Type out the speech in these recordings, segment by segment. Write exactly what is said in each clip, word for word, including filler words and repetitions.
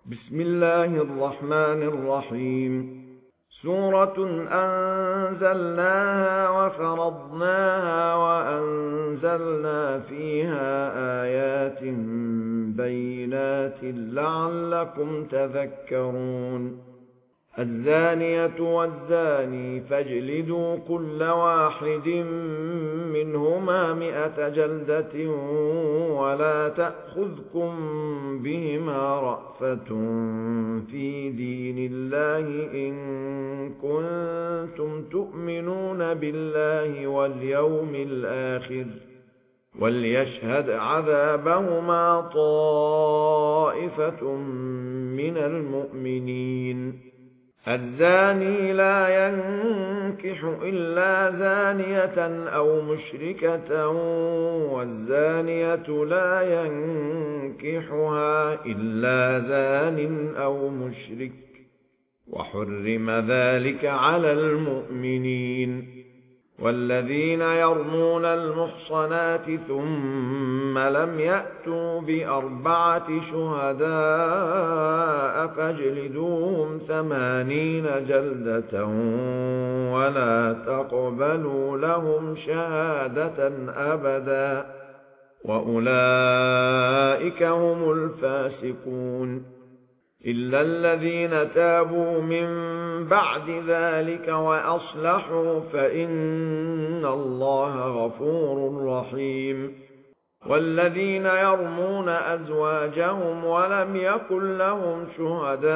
بسم الله الرحمن الرحيم. سورة أنزلناها وفرضناها وأنزلنا فيها آيات بينات لعلكم تذكرون. الزانية والزاني فاجلدوا كل واحد منهما مئة جلدة ولا تأخذكم بهما رأفة في دين الله إن كنتم تؤمنون بالله واليوم الآخر وليشهد عذابهما طائفة من المؤمنين. الزاني لا ينكح إلا زانية أو مشركة والزانية لا ينكحها إلا زان أو مشرك وحرم ذلك على المؤمنين. والذين يرمون المحصنات ثم لم يأتوا بأربعة شهداء فاجلدوهم ثمانين جلدة ولا تقبلوا لهم شهادة أبدا وأولئك هم الفاسقون. إلا الذين تابوا من بعد ذلك وأصلحوا فإن الله غفور رحيم. والذين يرمون أزواجهم ولم يكن لهم شهداء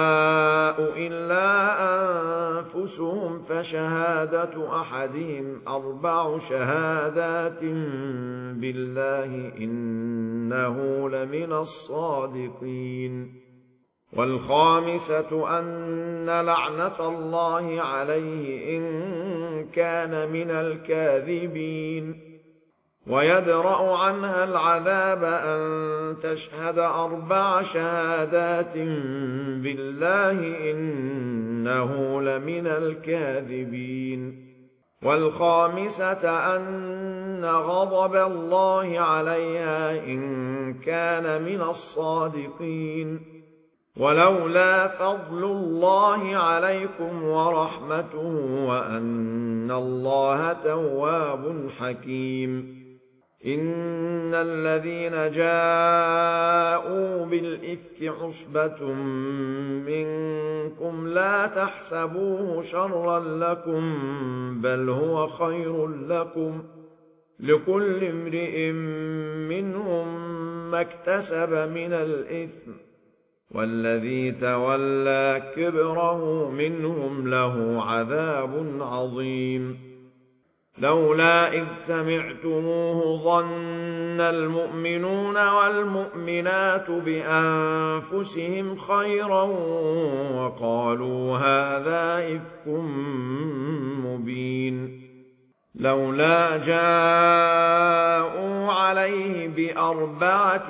إلا أنفسهم فشهادة أحدهم أربع شهادات بالله إنه لمن الصادقين. والخامسة أن لعنة الله عليه إن كان من الكاذبين. ويدرأ عنها العذاب أن تشهد أربع شهادات بالله إنه لمن الكاذبين. والخامسة أن غضب الله عليها إن كان من الصادقين. ولولا فضل الله عليكم ورحمته وأن الله تواب حكيم. إن الذين جاءوا بالإفك عصبة منكم لا تحسبوه شرا لكم بل هو خير لكم لكل امرئ منهم ما اكتسب من الإثم والذي تولى كبره منهم له عذاب عظيم. لولا إذ سمعتموه ظن المؤمنون والمؤمنات بأنفسهم خيرا وقالوا هذا إفك مبين. لولا جاءوا عليه بأربعة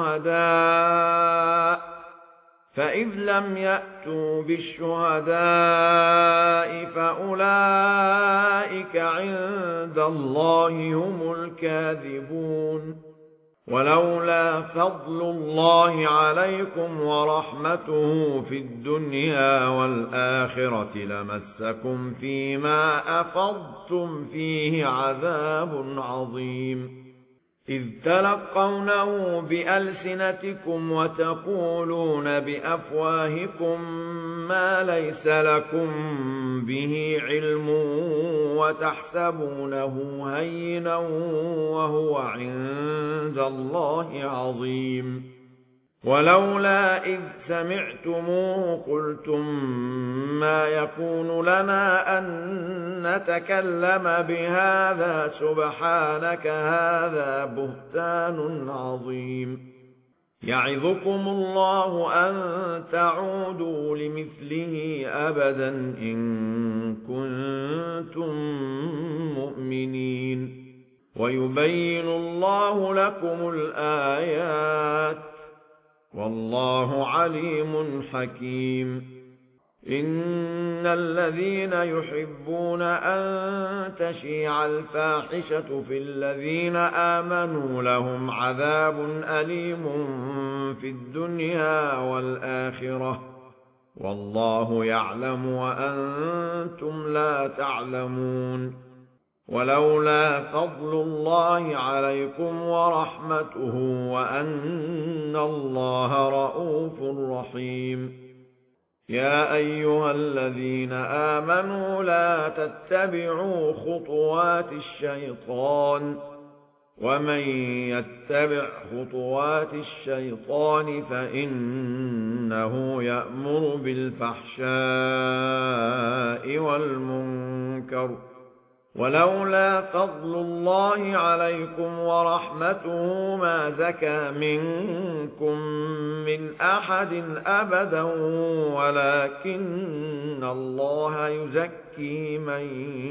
شهداء فإذ لم يأتوا بالشهداء فأولئك عند الله هم الكاذبون. ولولا فضل الله عليكم ورحمته في الدنيا والآخرة لمسكم فيما أفضتم فيه عذاب عظيم. إذ تلقونه بألسنتكم وتقولون بأفواهكم ما ليس لكم به علم وتحسبونه هينا وهو عند الله عظيم. ولولا إذ سمعتموه قلتم ما يكون لنا أن نتكلم بهذا سبحانك هذا بهتان عظيم. يعظكم الله أن تعودوا لمثله أبدا إن كنتم مؤمنين. ويبين الله لكم الآيات والله عليم حكيم. إن الذين يحبون أن تشيع الفاحشة في الذين آمنوا لهم عذاب أليم في الدنيا والآخرة والله يعلم وأنتم لا تعلمون ولولا فضل الله عليكم ورحمته وأن الله رؤوف رحيم يا أيها الذين آمنوا لا تتبعوا خطوات الشيطان ومن يتبع خطوات الشيطان فإنه يأمر بالفحشاء والمنكر ولولا فضل الله عليكم ورحمته ما زكى منكم من أحد أبدا ولكن الله يزكي من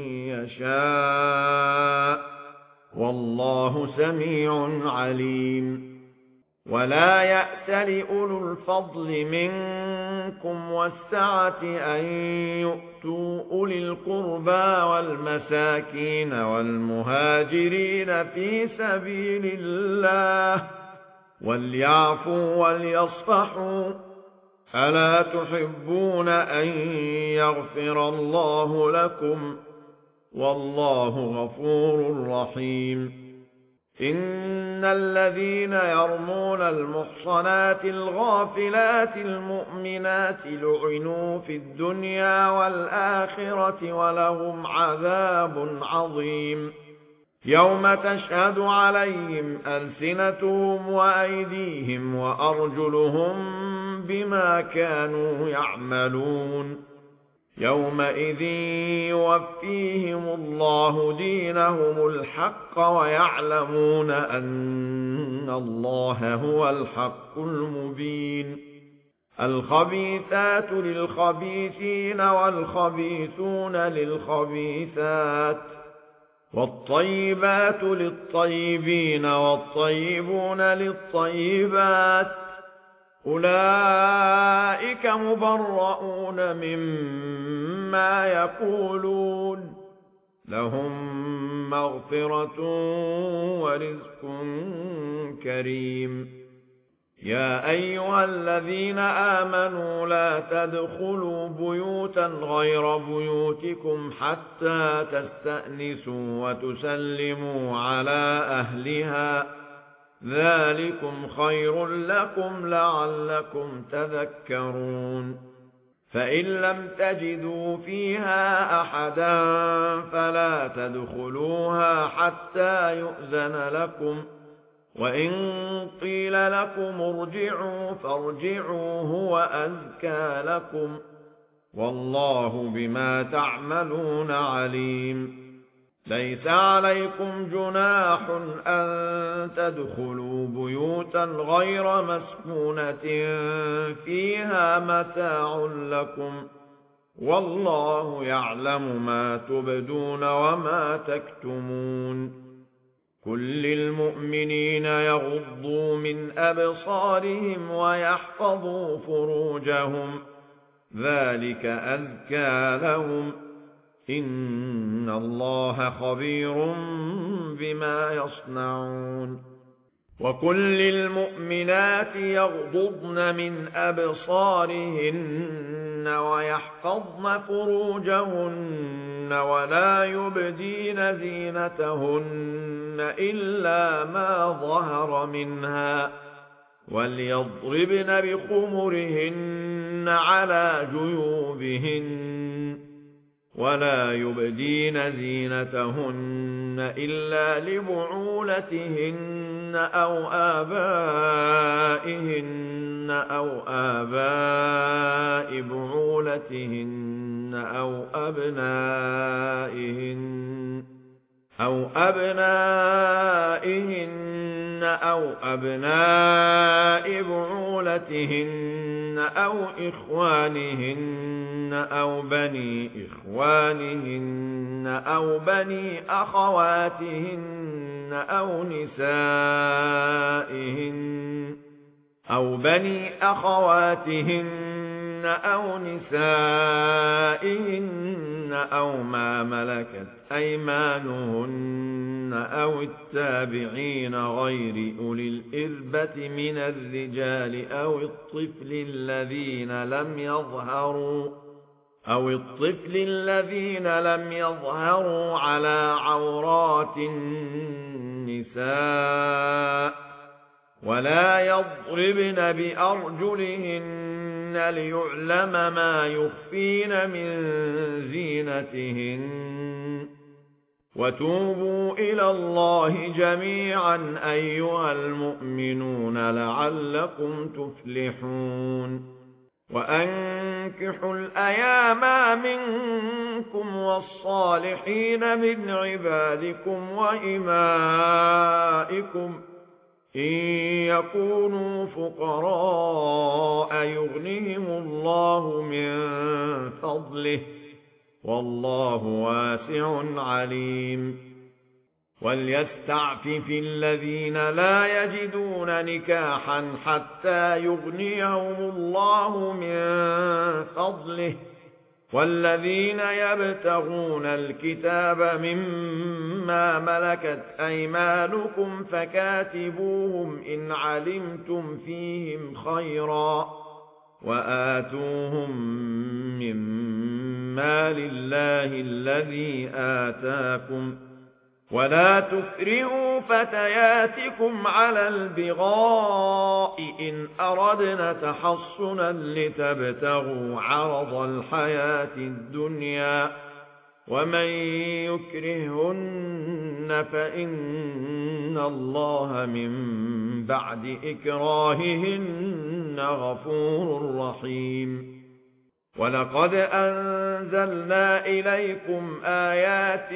يشاء والله سميع عليم ولا يأتل أولو الفضل منكم والسعة أن يؤتوا أولي القربى والمساكين والمهاجرين في سبيل الله وليعفوا وليصفحوا ألا تحبون أن يغفر الله لكم والله غفور رحيم إن الذين يرمون المحصنات الغافلات المؤمنات لعنوا في الدنيا والآخرة ولهم عذاب عظيم يوم تشهد عليهم ألسنتهم وأيديهم وأرجلهم بما كانوا يعملون يومئذ يوفيهم الله دينهم الحق ويعلمون أن الله هو الحق المبين الخبيثات للخبيثين والخبيثون للخبيثات والطيبات للطيبين والطيبون للطيبات أولئك مبرؤون مما يقولون لهم مغفرة ورزق كريم يا أيها الذين آمنوا لا تدخلوا بيوتا غير بيوتكم حتى تستأنسوا وتسلموا على أهلها ذلكم خير لكم لعلكم تذكرون فإن لم تجدوا فيها أحدا فلا تدخلوها حتى يؤذن لكم وإن قيل لكم ارجعوا فارجعوا هو أزكى لكم والله بما تعملون عليم ليس عليكم جناح أن تدخلوا بيوتا غير مسكونة فيها متاع لكم والله يعلم ما تبدون وما تكتمون كل المؤمنين يغضوا من أبصارهم ويحفظوا فروجهم ذلك أزكى لهم إن الله خبير بما يصنعون وكل المؤمنات يغضضن من أبصارهن ويحفظن فروجهن ولا يبدين زينتهن إلا ما ظهر منها وليضربن بخمرهن على جيوبهن ولا يبدين زينتهن إلا لبعولتهن أو آبائهن أو آباء بعولتهن أو أبنائهن أو أبنائهن أو أبناء بعولتهن أو إخوانهن أو بني إخوانهن أو بني أخواتهن أو نسائهن أو بني أخواتهن أو نسائهن أو ما ملكت أيمانهن أو التابعين غير أولي الإربة من الرجال أو الطفل الذين لم يظهروا أو الطفل الذين لم يظهروا على عورات النساء ولا يضربن بأرجلهن ليعلم ما يخفين من زينتهن وتوبوا إلى الله جميعا أيها المؤمنون لعلكم تفلحون وأنكحوا الأيام منكم والصالحين من عبادكم وإمائكم إن يكونوا فقراء يغنهم الله من فضله والله واسع عليم وليستعفف الذين لا يجدون نكاحا حتى يغنيهم الله من فضله والذين يبتغون الكتاب مما ملكت أيمانكم فكاتبوهم إن علمتم فيهم خيرا وآتوهم مما لله الذي آتاكم ولا تكرهوا فتياتكم على البغاء إن أردنا تحصنا لتبتغوا عرض الحياة الدنيا ومن يكرهن فإن الله من بعد إكراههن غفور رحيم ولقد أنزلنا إليكم آيات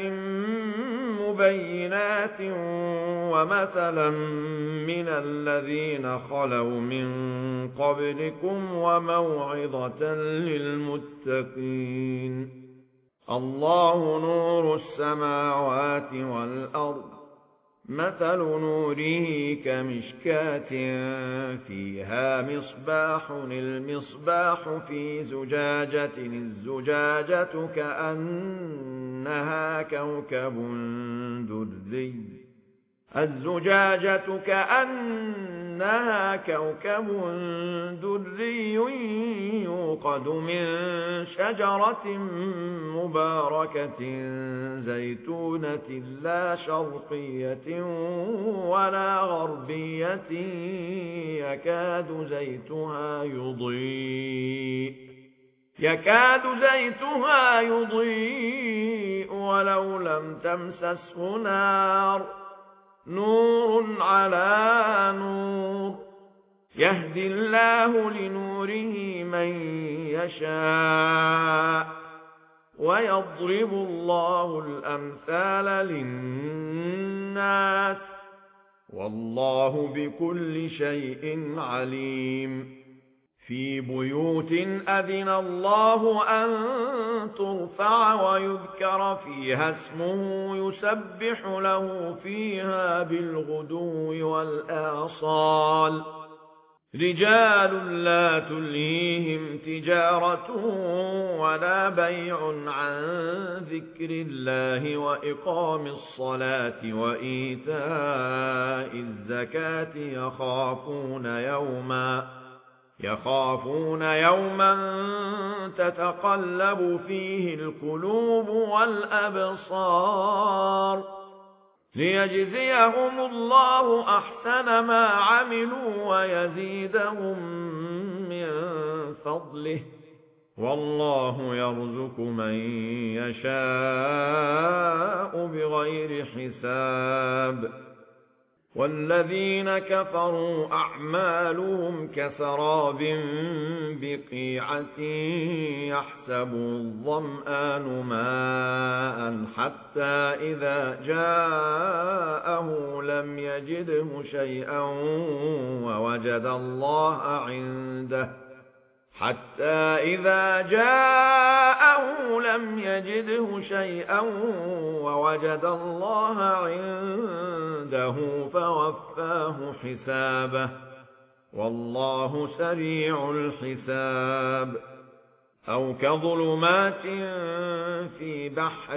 مبينات ومثلا من الذين خلوا من قبلكم وموعظة للمتقين الله نور السماوات والأرض مثل نوره كمشكاة فيها مصباح المصباح في زجاجة الزجاجة كأنها كوكب دري الزجاجة كأنها كوكب دري يوقد من شجرة مباركة زيتونة لا شرقية ولا غربية يكاد زيتها يضيء يكاد زيتها يضيء ولو لم تمسسه نار نور على نور يهدي الله لنوره من يشاء ويضرب الله الأمثال للناس والله بكل شيء عليم في بيوت أذن الله أن ترفع ويذكر فيها اسمه يسبح له فيها بالغدو والآصال رجال لا تلهيهم تجارة ولا بيع عن ذكر الله وإقام الصلاة وإيتاء الزكاة يخافون يوما يخافون يوما تتقلب فيه القلوب والأبصار ليجزيهم الله أحسن ما عملوا ويزيدهم من فضله والله يرزق من يشاء بغير حساب والذين كفروا أعمالهم كسراب بقيعة يحسبه الظمآن ماء حتى إذا جاءه لم يجده شيئا ووجد الله عنده حتى إذا جاءه لم يجده شيئا ووجد الله عنده فوفاه حسابه والله سريع الحساب أو كظلمات في بحر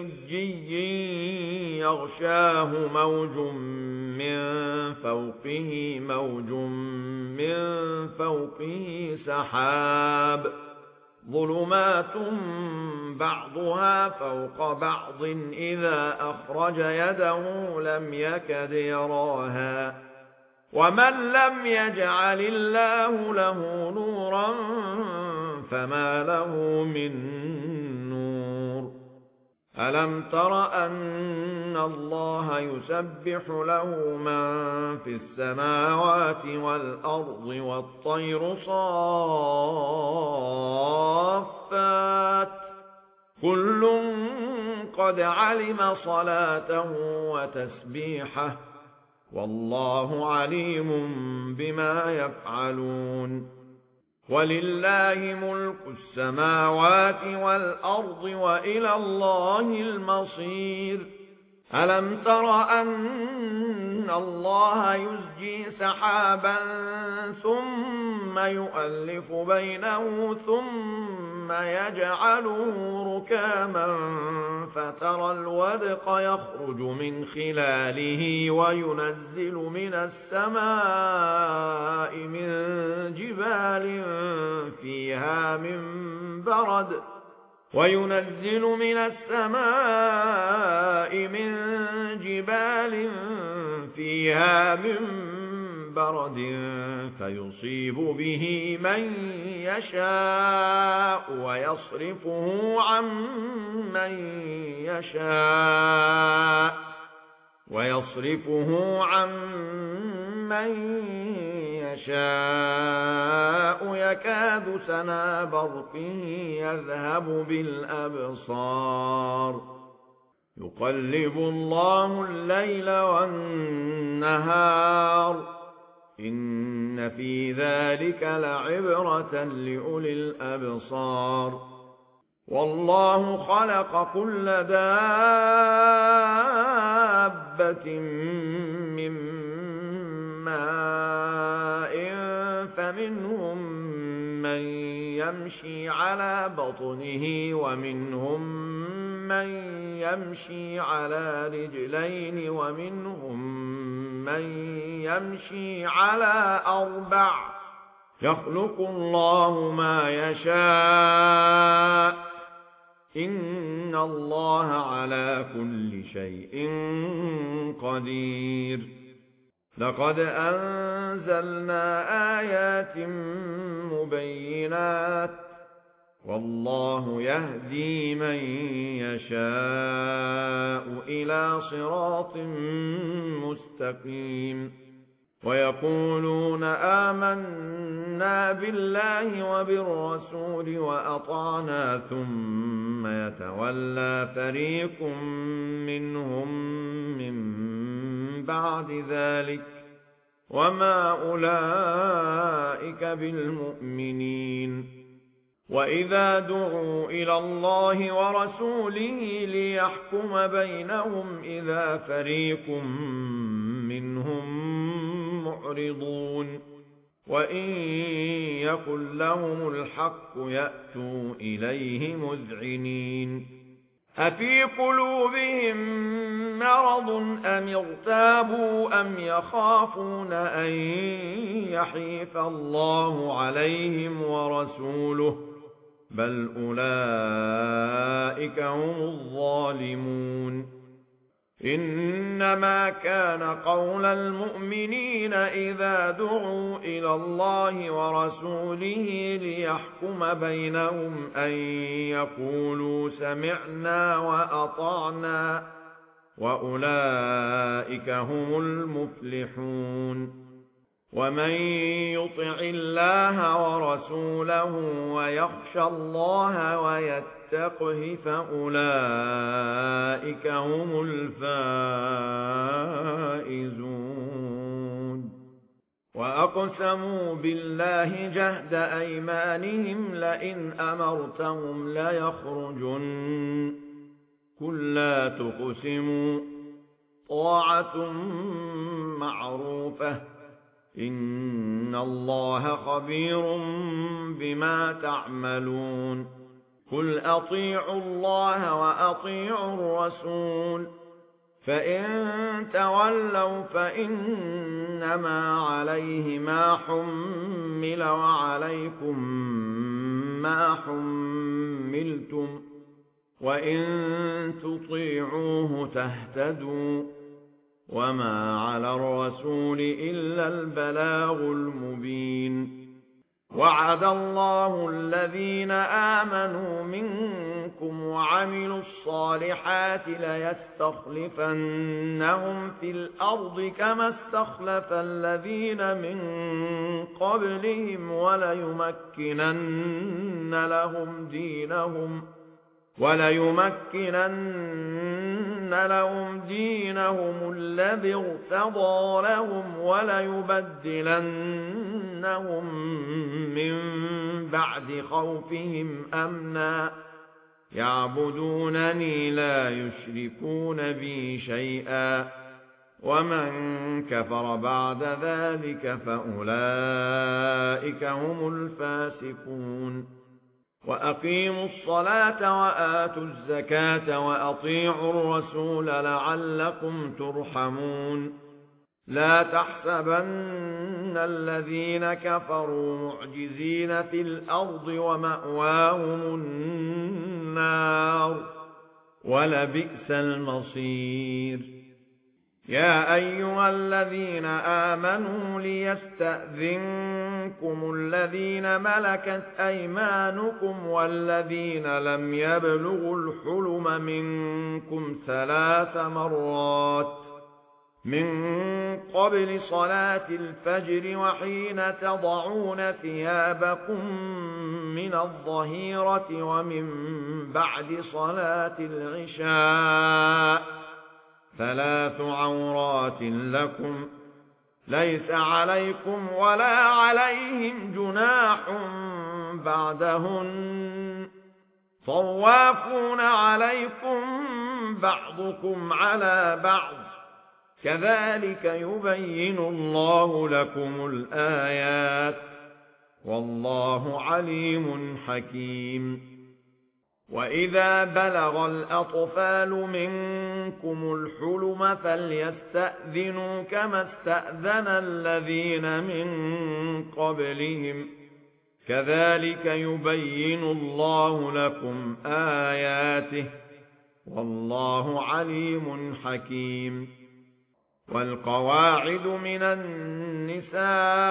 لجي يغشاه موج من فوقه موج من فوقه سحاب ظلمات بعضها فوق بعض إذا أخرج يده لم يكد يراها ومن لم يجعل الله له نورا فما له من نور ألم تر أن الله يسبح له من في السماوات والأرض والطير صافات كل قد علم صلاته وتسبيحه والله عليم بما يفعلون ولله ملك السماوات والأرض وإلى الله المصير ألم تر أن الله يزجي سحابا ثم يؤلف بينه ثم يجعله ركاما فترى الودق يخرج من خلاله وينزل من السماء من جبال فيها من برد وينزل من السماء من جبال فيها من برد فيصيب به من يشاء ويصرفه عن من يشاء ويصرفه عن من يشاء يكاد سنا برقه يذهب بالأبصار يقلب الله الليل والنهار إن في ذلك لعبرة لأولي الأبصار والله خلق كل دابة من ماء فمنهم من يمشي على بطنه ومنهم من يمشي على رجلين ومنهم من يمشي على أربع يخلق الله ما يشاء إن الله على كل شيء قدير لقد أنزلنا آيات مبينات والله يهدي من يشاء إلى صراط مستقيم ويقولون آمنا بالله وبالرسول وأطعنا ثم يتولى فريق منهم من بعد ذلك وما أولئك بالمؤمنين وإذا دعوا إلى الله ورسوله ليحكم بينهم إذا فريق منهم معرضون وإن يكن لهم الحق يأتوا إليه مذعنين أفي قلوبهم مرض أم ارتابوا أم يخافون أن يحيف الله عليهم ورسوله بل أولئك هم الظالمون إنما كان قول المؤمنين إذا دعوا إلى الله ورسوله ليحكم بينهم أن يقولوا سمعنا وأطعنا وأولئك هم المفلحون ومن يطع الله ورسوله ويخشى الله ويتقه فأولئك هم الفائزون وأقسموا بالله جهد أيمانهم لئن أمرتهم ليخرجن قل لا تقسموا طاعة معروفة إن الله خبير بما تعملون قل أطيعوا الله وأطيعوا الرسول فإن تولوا فإنما عليه ما حمل وعليكم ما حملتم وإن تطيعوه تهتدوا وما على الرسول إلا البلاغ المبين وعد الله الذين آمنوا منكم وعملوا الصالحات ليستخلفنهم في الأرض كما استخلف الذين من قبلهم وليمكنن لهم دينهم وليمكنن لهم دينهم الذي ارتضى لهم وليبدلنهم من بعد خوفهم أمنا يعبدونني لا يشركون بي شيئا ومن كفر بعد ذلك فأولئك هم الفاسقون وأقيموا الصلاة وآتوا الزكاة وأطيعوا الرسول لعلكم ترحمون لا تحسبن الذين كفروا معجزين في الأرض ومأواهم النار ولبئس المصير يا أيها الذين آمنوا ليستأذنكم الذين ملكت أيمانكم والذين لم يبلغوا الحلم منكم ثلاث مرات من قبل صلاة الفجر وحين تضعون ثيابكم من الظهيرة ومن بعد صلاة العشاء ثلاث عورات لكم ليس عليكم ولا عليهم جناح بعدهن طوافون عليكم بعضكم على بعض كذلك يبين الله لكم الآيات والله عليم حكيم وإذا بلغ الأطفال منكم الحلم فليستأذنوا كما استأذن الذين من قبلهم كذلك يبين الله لكم آياته والله عليم حكيم والقواعد من النساء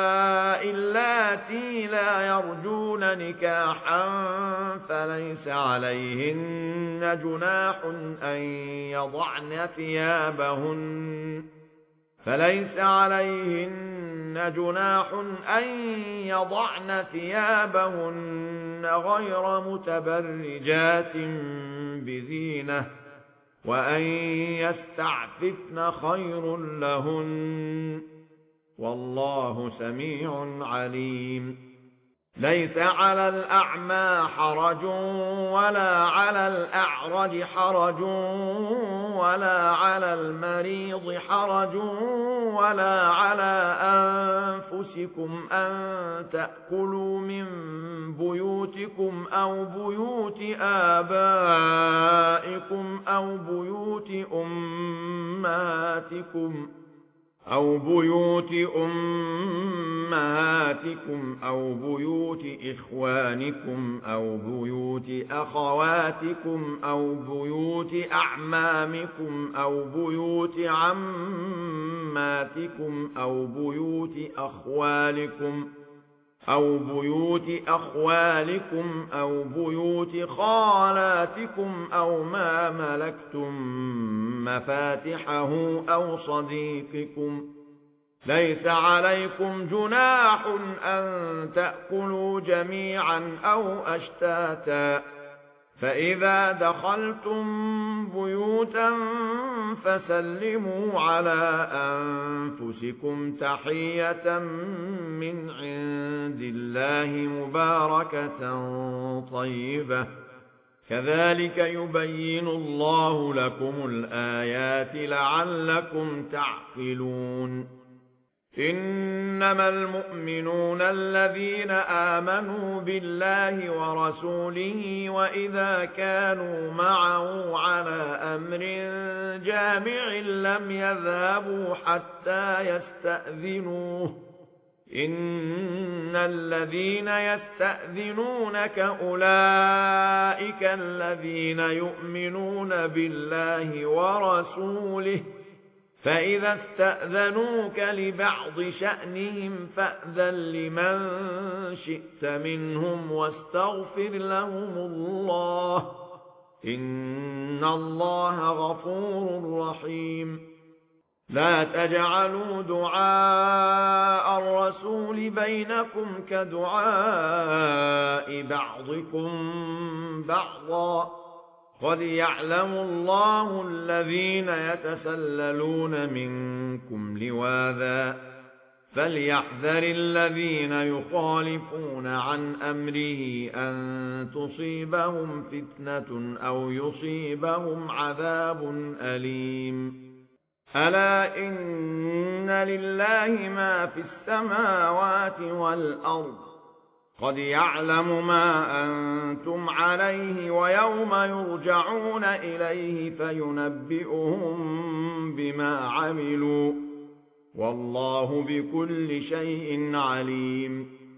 اللاتي لا يرجون نكاحا فليس عليهن جناح أن يضعن ثيابهن فليس عليهن جناح أن يضعن ثيابهن غير متبرجات بزينة وأن يستعففن خير لهن والله سميع عليم ليس على الأعمى حرج ولا على الأعرج حرج ولا على المريض حرج ولا على أنفسكم أن تأكلوا من بيوتكم أو بيوت آبائكم أو بيوت أمهاتكم أو بيوت أمهاتكم أو بيوت إخوانكم أو بيوت أخواتكم أو بيوت أعمامكم أو بيوت عماتكم أو بيوت أخوالكم أو بيوت أخوالكم أو بيوت خالاتكم أو ما ملكتم مفاتحه أو صديقكم ليس عليكم جناح أن تأكلوا جميعا أو أشتاتا فإذا دخلتم بيوتا فسلموا على أنفسكم تحية من عند الله مباركة طيبة كذلك يبين الله لكم الآيات لعلكم تعقلون إنما المؤمنون الذين آمنوا بالله ورسوله وإذا كانوا معه على أمر جامع لم يذهبوا حتى يستأذنوه إن الذين يستأذنونك أولئك الذين يؤمنون بالله ورسوله فإذا استأذنوك لبعض شأنهم فأذن لمن شئت منهم واستغفر لهم الله إن الله غفور رحيم لا تجعلوا دعاء الرسول بينكم كدعاء بعضكم بعضا قد يعلم الله الذين يتسللون منكم لواذا فليحذر الذين يخالفون عن أمره أن تصيبهم فتنة أو يصيبهم عذاب أليم ألا إن لله ما في السماوات والأرض قد يعلم ما أنتم عليه ويوم يرجعون إليه فينبئهم بما عملوا والله بكل شيء عليم